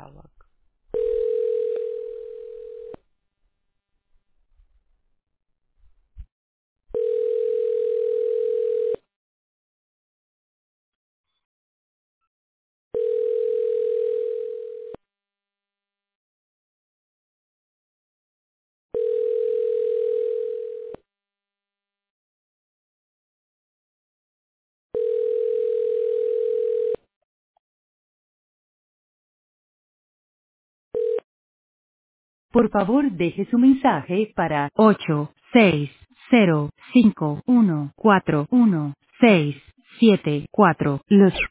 Howard. Por favor, deje su mensaje para 86051416774. Los